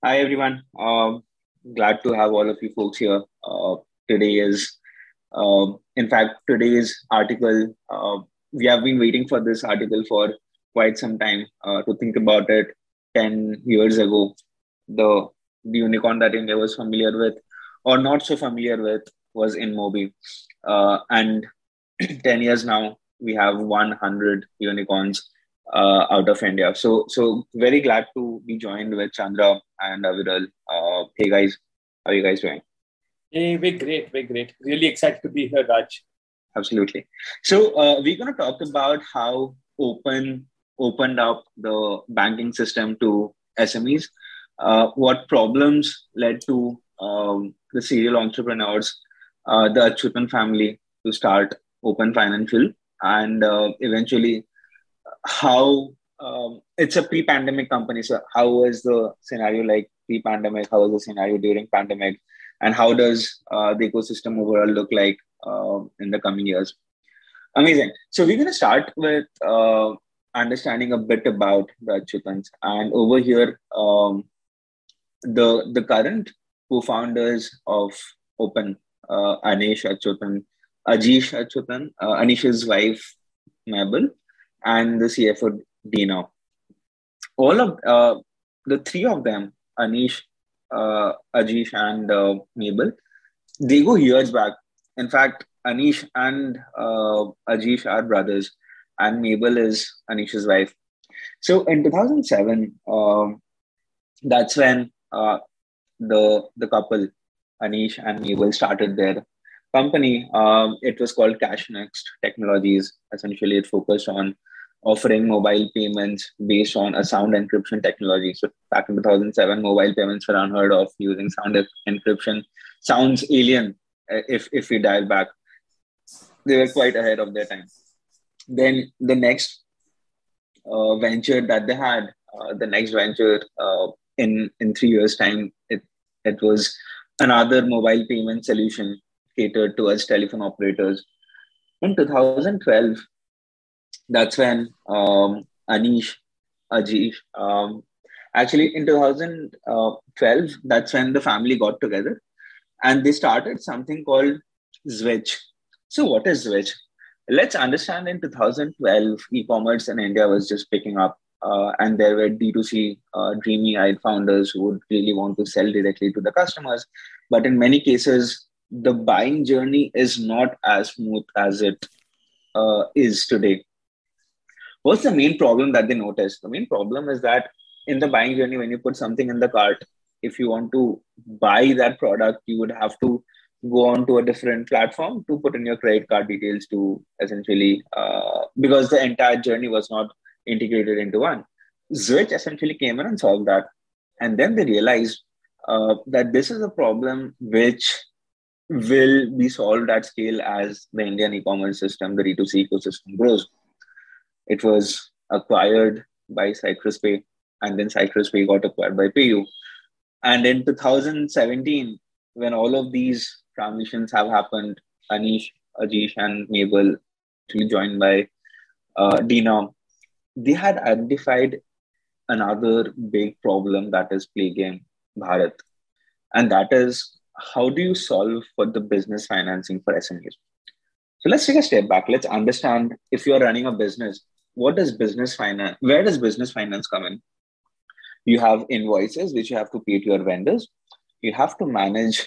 Hi everyone. Glad to have all of you folks here. Today is, in fact, today's article. We have been waiting for this article for quite some time. To think about it, 10 years ago, the the unicorn that India was familiar with, or not so familiar with, was InMobi, and 10 years now, we have 100 unicorns out of India. So very glad to be joined with Chandra and Aviral. Hey guys, how are you guys doing? Hey, we're great. We're great. Really excited to be here, Raj. Absolutely. So we're going to talk about how opened up the banking system to SMEs. What problems led to the serial entrepreneurs, the Achyutan family, to start Open Financial, and eventually how it's a pre-pandemic company. So how was the scenario like pre-pandemic? How was the scenario during pandemic? And how does the ecosystem overall look like in the coming years? Amazing. So we're going to start with understanding a bit about the Achyutans. And over here, the current co-founders of Open, Anish Achyutan, Ajish Achyutan, Anish's wife, Mabel, and the CFO, Dina. All of the three of them, Anish, Ajish, and Mabel, they go years back. In fact, Anish and Ajish are brothers, and Mabel is Anish's wife. So in 2007, that's when the couple, Anish and Mabel, started their company. It was called CashNext Technologies. Essentially, it focused on offering mobile payments based on a sound encryption technology. So back in 2007, mobile payments were unheard of. Using encryption sounds alien if we dial back. They were quite ahead of their time. Then the next venture that they had, the next venture in 3 years' time, it was another mobile payment solution catered towards telephone operators. In 2012, that's when Anish, Ajish, actually in 2012, that's when the family got together and they started something called Zwitch. So, what is Zwitch? Let's understand in 2012, e commerce in India was just picking up, and there were D2C dreamy eyed founders who would really want to sell directly to the customers. But in many cases, the buying journey is not as smooth as it is today. What's the main problem that they noticed? The main problem is that in the buying journey, when you put something in the cart, if you want to buy that product, you would have to go on to a different platform to put in your credit card details to essentially, because the entire journey was not integrated into one. Zwitch essentially came in and solved that. And then they realized that this is a problem which will be solved at scale as the Indian e-commerce system, the D2C ecosystem grows. It was acquired by Cyprus Pay, and then Cyprus Pay got acquired by PayU. And in 2017, when all of these transitions have happened, Anish, Ajish, and Mabel, eventually joined by Dina, they had identified another big problem that is plaguing Bharat. And that is, how do you solve for the business financing for SMEs? So let's take a step back. Let's understand, if you're running a business, what does business finance, where does business finance come in? You have invoices which you have to pay to your vendors. You have to manage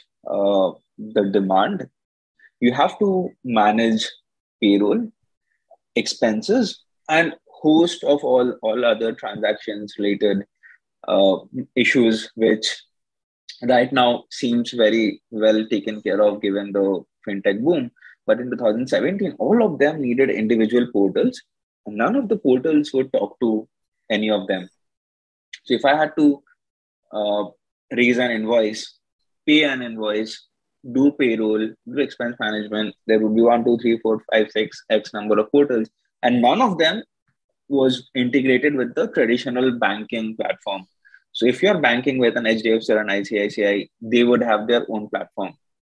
the demand. You have to manage payroll, expenses, and host of all other transactions related uh, issues, which right now seems very well taken care of given the fintech boom. But in 2017, all of them needed individual portals. And none of the portals would talk to any of them. So if I had to uh, raise an invoice, pay an invoice, do payroll, do expense management, there would be one, two, three, four, five, six, X number of portals. And none of them was integrated with the traditional banking platform. So if you're banking with an HDFC or an ICICI, they would have their own platform.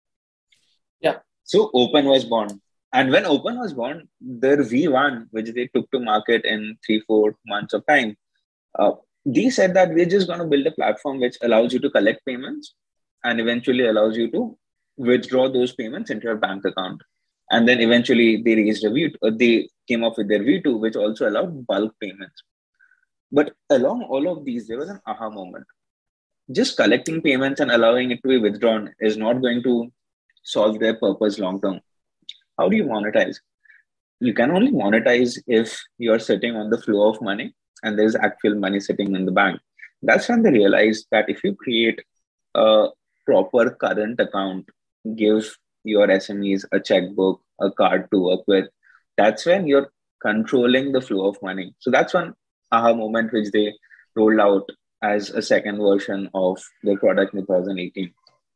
Yeah. So Open was born. And when Open was born, their V1, which they took to market in 3, 4 months of time, they said that we're just going to build a platform which allows you to collect payments and eventually allows you to withdraw those payments into your bank account. And then eventually they raised a V2, they came up with their V2, which also allowed bulk payments. But along all of these, there was an aha moment. Just collecting payments and allowing it to be withdrawn is not going to solve their purpose long term. How do you monetize? You can only monetize if you're sitting on the flow of money and there's actual money sitting in the bank. That's when they realized that if you create a proper current account, give your SMEs a checkbook, a card to work with, that's when you're controlling the flow of money. So that's one aha moment which they rolled out as a second version of the product in 2018.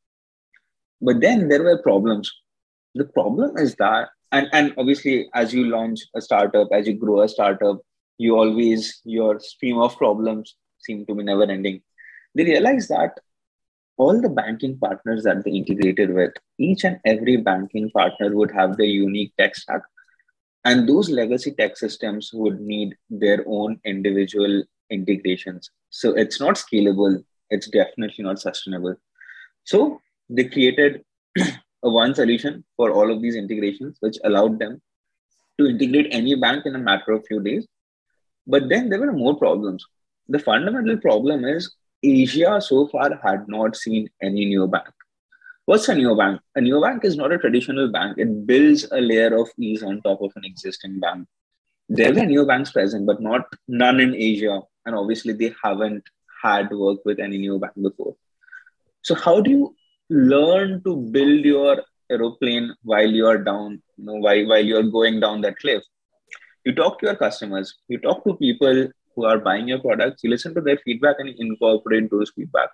But then there were problems. The problem is that, and obviously, as you launch a startup, as you grow a startup, your stream of problems seem to be never ending. They realize that all the banking partners that they integrated with, each and every banking partner would have their unique tech stack. And those legacy tech systems would need their own individual integrations. So it's not scalable. It's definitely not sustainable. So they created a one solution for all of these integrations, which allowed them to integrate any bank in a matter of few days. But then there were more problems. The fundamental problem is Asia so far had not seen any neobank. What's a neobank? A neobank is not a traditional bank. It builds a layer of ease on top of an existing bank. There were neobanks present, but none in Asia. And obviously they haven't had work with any neobank before. So how do you learn to build your aeroplane while you're down, while you're going down that cliff? You talk to your customers, you talk to people who are buying your products, you listen to their feedback and you incorporate those feedback.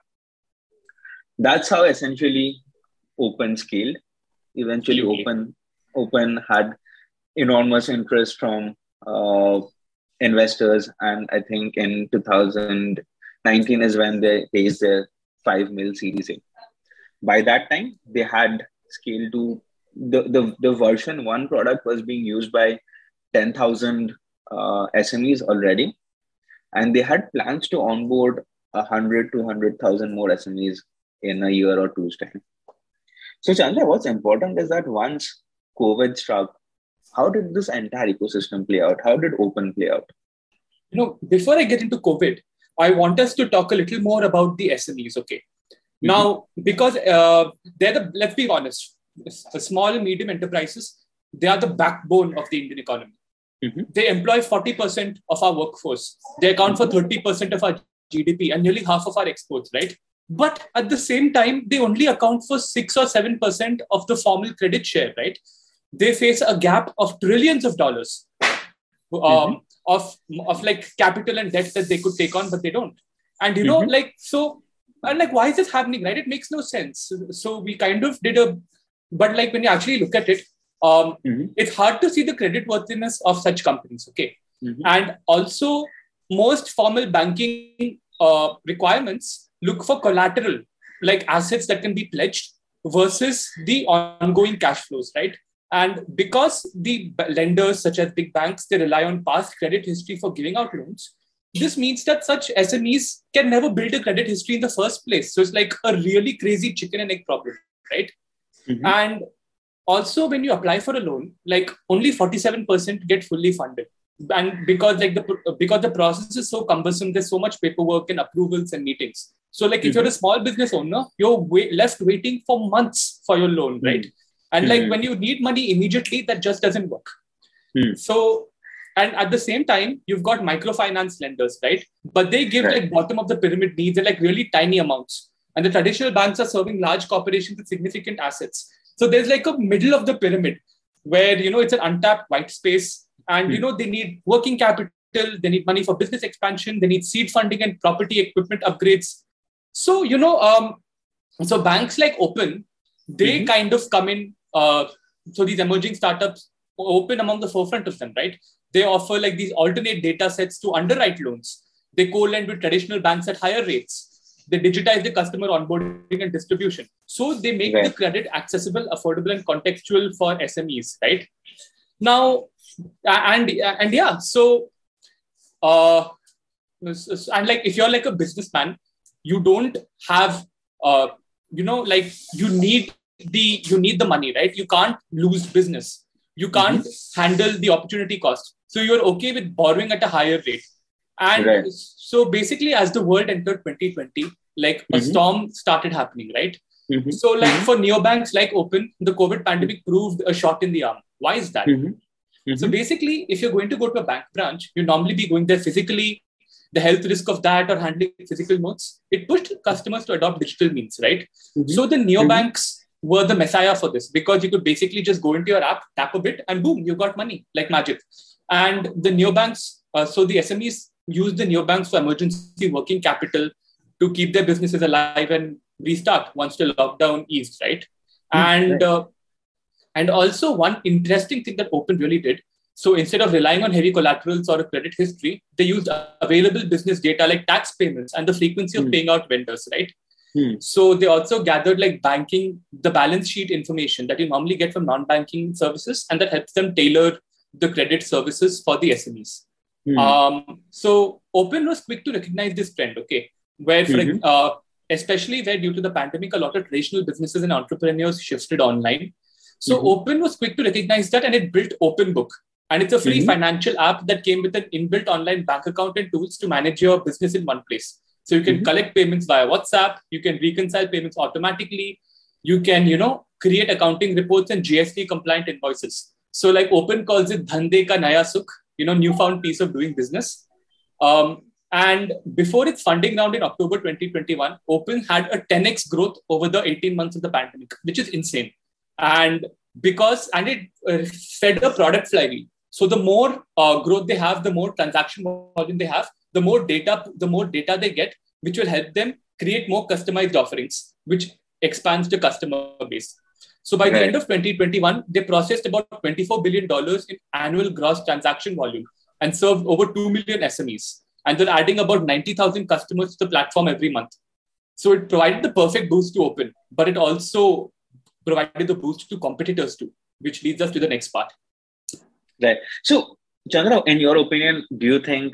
That's how essentially Open scaled. Eventually, Open had enormous interest from investors, and I think in 2019 is when they raised their 5 mil Series A. By that time, they had scaled to the version one product was being used by 10,000 SMEs already, and they had plans to onboard 100 to 100,000 more SMEs in a year or two's time. So Chandra, what's important is that once COVID struck, how did this entire ecosystem play out? How did Open play out? Before I get into COVID, I want us to talk a little more about the SMEs. Okay. Mm-hmm. Now, because let's be honest, the small and medium enterprises, they are the backbone of the Indian economy. Mm-hmm. They employ 40% of our workforce. They account for 30% of our GDP and nearly half of our exports, right? But at the same time, they only account for 6 or 7% of the formal credit share, right? They face a gap of trillions of dollars of like capital and debt that they could take on, but they don't. And, why is this happening, right? It makes no sense. So we kind of but like when you actually look at it, it's hard to see the creditworthiness of such companies, okay? Mm-hmm. And also, most formal banking requirements look for collateral, like assets that can be pledged versus the ongoing cash flows, right? And because the lenders, such as big banks, they rely on past credit history for giving out loans, this means that such SMEs can never build a credit history in the first place. So it's like a really crazy chicken and egg problem, right? Mm-hmm. And also, when you apply for a loan, like only 47% get fully funded. And because the process is so cumbersome, there's so much paperwork and approvals and meetings. So like if you're a small business owner, you're left waiting for months for your loan, right? And like when you need money immediately, that just doesn't work. So, and at the same time, you've got microfinance lenders, right? But they give like bottom of the pyramid needs and like really tiny amounts. And the traditional banks are serving large corporations with significant assets. So there's like a middle of the pyramid where, it's an untapped white space. And, they need working capital, they need money for business expansion, they need seed funding and property equipment upgrades. So, so banks like Open, they kind of come in. So these emerging startups, Open among the forefront of them, right? They offer like these alternate data sets to underwrite loans. They co-lend with traditional banks at higher rates. They digitize the customer onboarding and distribution. So they make the credit accessible, affordable, and contextual for SMEs, right? Now, so And like if you're like a businessman, you don't have like you need the money, right? You can't lose business. You can't handle the opportunity cost. So you're okay with borrowing at a higher rate. And so basically, as the world entered 2020, like a storm started happening, right? So like for neobanks like Open, the COVID pandemic proved a shot in the arm. Why is that? So basically, if you're going to go to a bank branch, you normally be going there physically. The health risk of that or handling physical notes, it pushed customers to adopt digital means, right? So the neobanks were the messiah for this, because you could basically just go into your app, tap a bit, and boom, you got money like magic. And the neobanks, so the SMEs use the neobanks for emergency working capital to keep their businesses alive and restart once the lockdown eased, right? And also one interesting thing that Open really did. So instead of relying on heavy collaterals or a credit history, they used available business data like tax payments and the frequency of paying out vendors, right? So they also gathered like the balance sheet information that you normally get from non-banking services, and that helps them tailor the credit services for the SMEs. So Open was quick to recognize this trend, okay? Where, especially where due to the pandemic, a lot of traditional businesses and entrepreneurs shifted online. So Open was quick to recognize that, and it built OpenBook. And it's a free financial app that came with an inbuilt online bank account and tools to manage your business in one place. So you can collect payments via WhatsApp. You can reconcile payments automatically. You can, create accounting reports and GST compliant invoices. So like Open calls it Dhande ka Naya Sukh, newfound piece of doing business. And before its funding round in October 2021, Open had a 10x growth over the 18 months of the pandemic, which is insane. And it fed a product flywheel. So the more growth they have, the more transaction volume they have, the more data they get, which will help them create more customized offerings, which expands the customer base. So by the end of 2021, they processed about $24 billion in annual gross transaction volume and served over 2 million SMEs. And they're adding about 90,000 customers to the platform every month. So it provided the perfect boost to Open, but it also provided the boost to competitors too, which leads us to the next part. Right. So, Chandra, in your opinion, do you think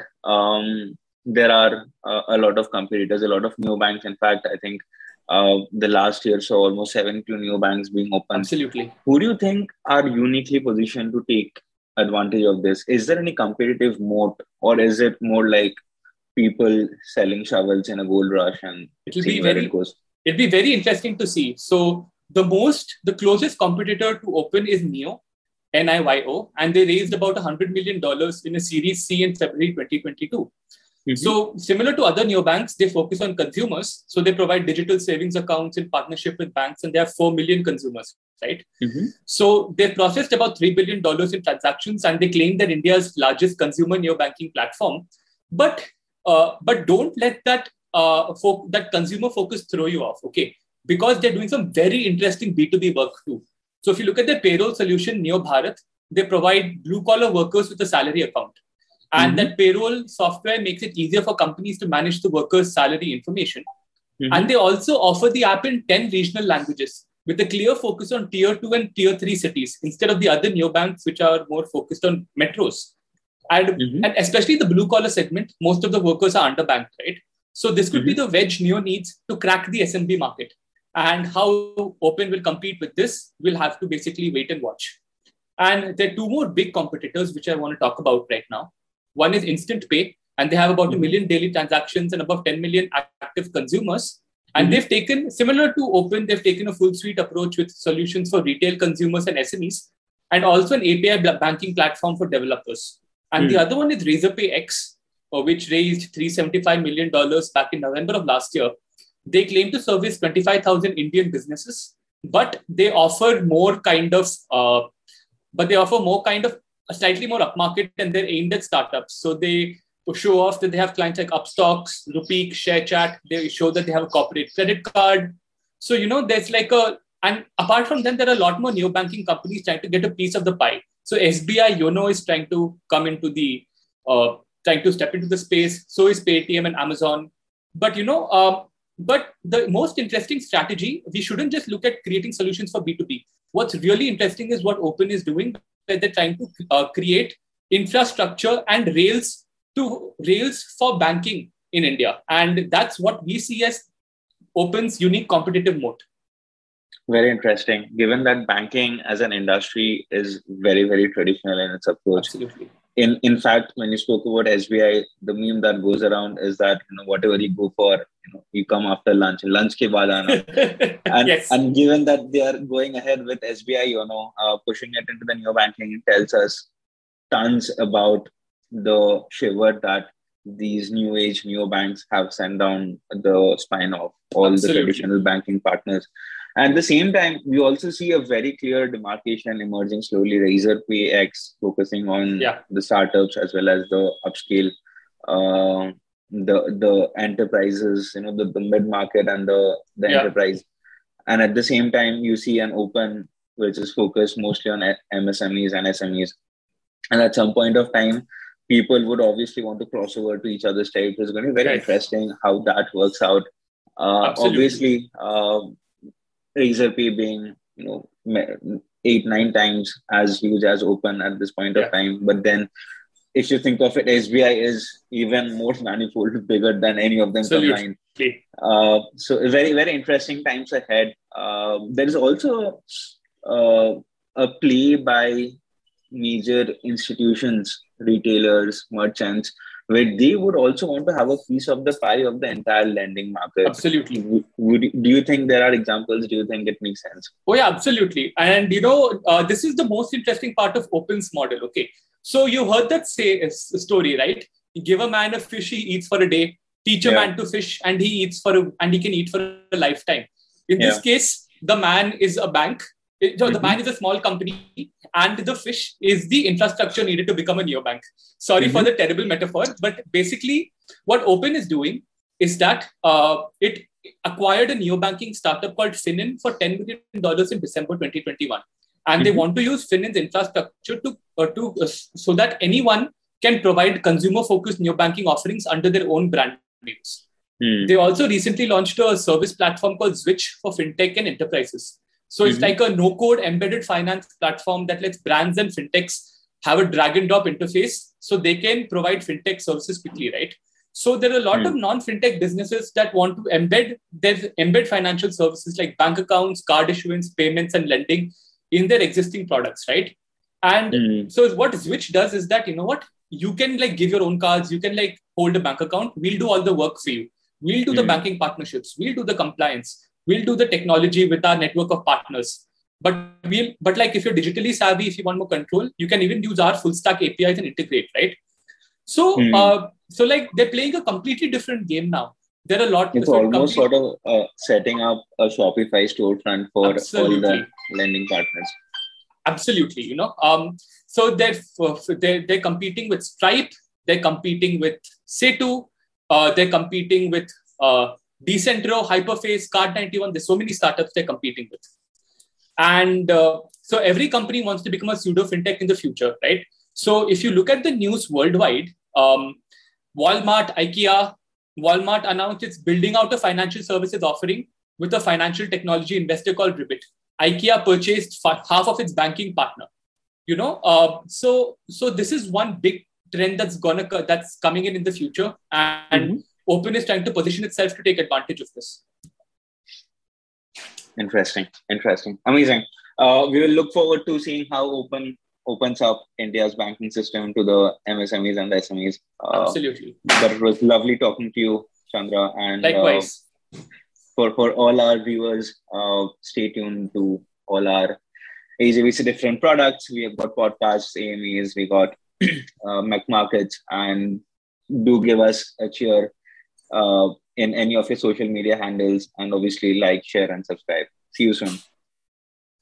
there are a lot of competitors, a lot of new banks? In fact, I think the last year saw almost 70 new banks being opened. Absolutely. Who do you think are uniquely positioned to take advantage of this? Is there any competitive moat, or is it more like people selling shovels in a gold rush and seeing where it goes? It'll be very interesting to see. So the closest competitor to Open is NIO, NIYO, and they raised about $100 million in a Series C in February 2022. So similar to other neobanks, they focus on consumers. So they provide digital savings accounts in partnership with banks, and they have 4 million consumers, right? So they processed about $3 billion in transactions, and they claim they're India's largest consumer neobanking platform. But don't let that consumer focus throw you off, okay? Because they're doing some very interesting B2B work too. So if you look at their payroll solution, Neo Bharat, they provide blue-collar workers with a salary account. And that payroll software makes it easier for companies to manage the workers' salary information. And they also offer the app in 10 regional languages with a clear focus on tier 2 and tier 3 cities instead of the other neobanks, which are more focused on metros. And especially the blue-collar segment, most of the workers are underbanked, right? So this could be the wedge Neo needs to crack the SMB market. And how Open will compete with this, we'll have to basically wait and watch. And there are two more big competitors, which I want to talk about right now. One is Instant Pay, and they have about 1 million daily transactions and above 10 million active consumers. And they've taken, similar to Open, they've taken a full suite approach with solutions for retail consumers and SMEs, and also an API banking platform for developers. And the other one is Razorpay X, which raised $375 million back in November of last year. They claim to service 25,000 Indian businesses, but they offer more kind of a slightly more upmarket, and they're aimed at startups. So they show off that they have clients like Upstocks, Rupeek, ShareChat. They show that they have a corporate credit card. So, there's and apart from them, there are a lot more neobanking companies trying to get a piece of the pie. So SBI YONO is trying to come into trying to step into the space. So is Paytm and Amazon. But, but the most interesting strategy, we shouldn't just look at creating solutions for B2B. What's really interesting is what Open is doing, where they're trying to create infrastructure and rails to Rails for banking in India. And that's what we see as Open's unique competitive moat. Very interesting. Given that banking as an industry is very, very traditional in its approach. Absolutely. In fact, when you spoke about SBI, the meme that goes around is that whatever you go for, you come after lunch. Lunch ke baad aana. And yes. And given that they are going ahead with SBI, pushing it into the neobanking, tells us tons about the shiver that these new age neobanks have sent down the spine of all the traditional banking partners. At the same time, we also see a very clear demarcation emerging slowly. Razorpay X focusing on the startups as well as the upscale, the enterprises, the mid market and the enterprise. And at the same time, you see an Open which is focused mostly on MSMEs and SMEs. And at some point of time, people would obviously want to cross over to each other's territory. It's going to be very interesting how that works out. Obviously, Razorpay being 8-9 times as huge as Open at this point of time, but then if you think of it, SBI is even more manifold bigger than any of them combined. So very, very interesting times ahead. There is also a play by major institutions, retailers, merchants, where they would also want to have a piece of the pie of the entire lending market. Absolutely. Do you think there are examples? Do you think it makes sense? Oh yeah, absolutely. And this is the most interesting part of Open's model. Okay, so you heard that story, right? You give a man a fish, he eats for a day. Teach a man to fish, and he can eat for a lifetime. In this case, the man is a bank. The man is a small company, and the fish is the infrastructure needed to become a neobank. Sorry for the terrible metaphor, but basically what Open is doing is that it acquired a neobanking startup called Finnin for $10 million in December 2021. And they want to use Finnin's infrastructure so that anyone can provide consumer-focused neobanking offerings under their own brand names. They also recently launched a service platform called Switch for fintech and enterprises. So it's like a no-code embedded finance platform that lets brands and fintechs have a drag and drop interface so they can provide fintech services quickly, right? So there are a lot of non-fintech businesses that want to embed financial services like bank accounts, card issuance, payments, and lending in their existing products, right? And so what Switch does is that, you can give your own cards, you can hold a bank account. We'll do all the work for you. We'll do the banking partnerships. We'll do the compliance. We'll do the technology with our network of partners. But if you're digitally savvy, if you want more control, you can even use our full stack APIs and integrate, right? So, they're playing a completely different game now. There are a lot. It's almost sort of setting up a Shopify storefront for all the lending partners. Absolutely, So they're competing with Stripe. They're competing with Setu. They're competing with Decentro, Hyperface, Card91. There's so many startups they're competing with. And so every company wants to become a pseudo fintech in the future, right? So if you look at the news worldwide, Walmart, IKEA, Walmart announced it's building out a financial services offering with a financial technology investor called Ribbit. IKEA purchased half of its banking partner. So this is one big trend that's coming in the future, and Open is trying to position itself to take advantage of this. Interesting. Amazing. We will look forward to seeing how Open opens up India's banking system to the MSMEs and the SMEs. Absolutely. But it was lovely talking to you, Chandra. And likewise. For all our viewers, stay tuned to all our AJVC different products. We have got podcasts, AMAs, we got Mac Markets, and do give us a cheer in any of your social media handles, and obviously like, share, and subscribe. See you soon.